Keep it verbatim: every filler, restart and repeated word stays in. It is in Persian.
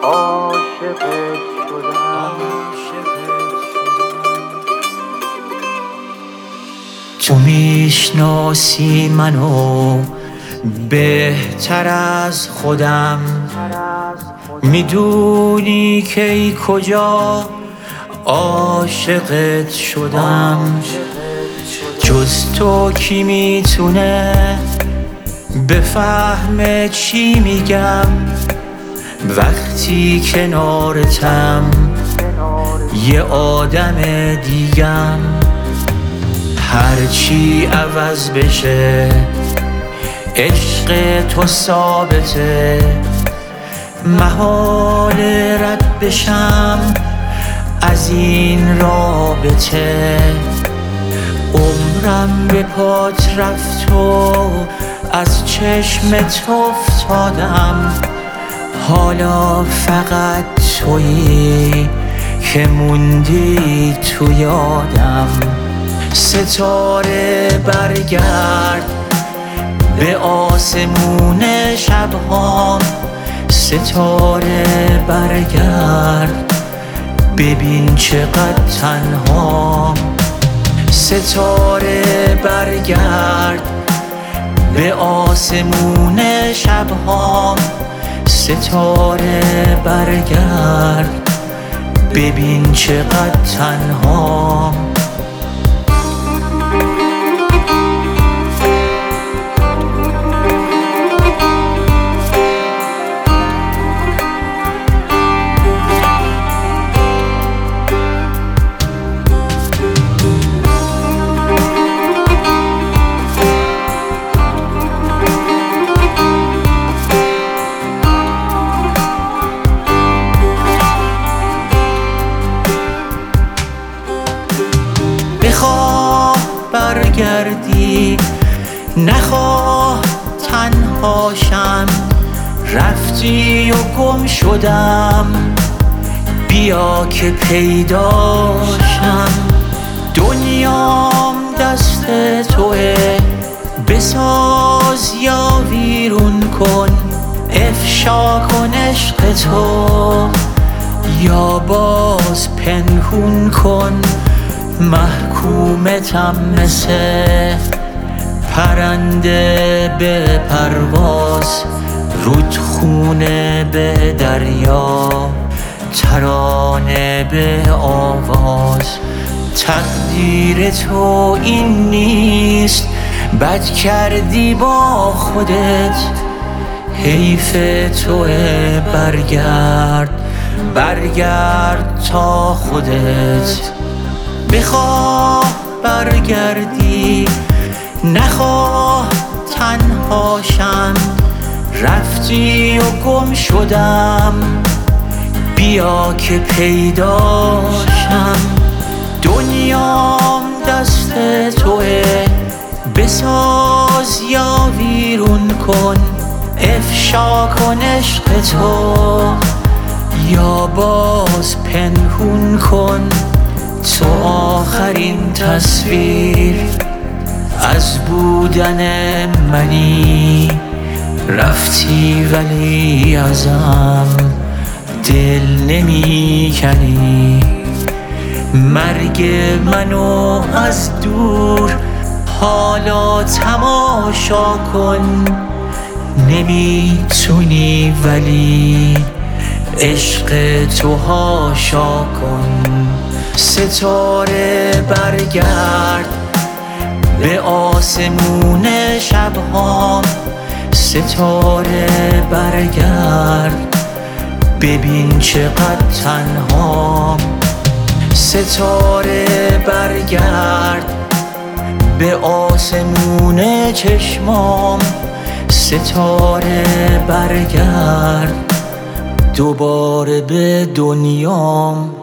عاشقت شدم. تو میشناسی منو بهتر از خودم، میدونی که ای کجا عاشقت شدم. جز تو کی میتونه بفهمه چی میگم وقتی کنارتم یه آدم دیگم. هرچی عوض بشه عشق تو ثابته، محال رد بشم از این رابطه. عمرم به پات رفت و از چشمت افتادم، حالا فقط تویی که موندی تو یادم. ستاره برگرد به آسمون شبهام، ستاره برگرد ببین چقدر تنهام. ستاره برگرد به آسمون شبهام، ستاره برگرد ببین چقدر تنهام. بخواه برگردی نخواه تنهاشم، رفتی و گم شدم بیا که پیداشم. دنیام دست توه، بساز یا ویرون کن، افشا کن عشق تو یا باز پنهون کن. محکومتم مثل پرنده به پرواز، رودخونه به دریا، ترانه به آواز. تقدیر تو این نیست بد کردی با خودت، حیف توه برگرد برگرد تا خودت. بخواه برگردی نخواه تنهاشم، رفتی و گم شدم بیا که پیداشم. دنیام دست توه، بساز یا ویرون کن، افشا کن عشق تو یا باز پنهون کن. تو آخرین تصویر از بودن منی، رفتی ولی ازم دل نمی کنی. مرگ منو از دور حالا تماشا کن، نمیتونی ولی عشق تو هاشا کن. ستاره برگرد به آسمون شبهام، ستاره برگرد ببین چقدر تنهام. ستاره برگرد به آسمون چشمام، ستاره برگرد دوباره به دنیام.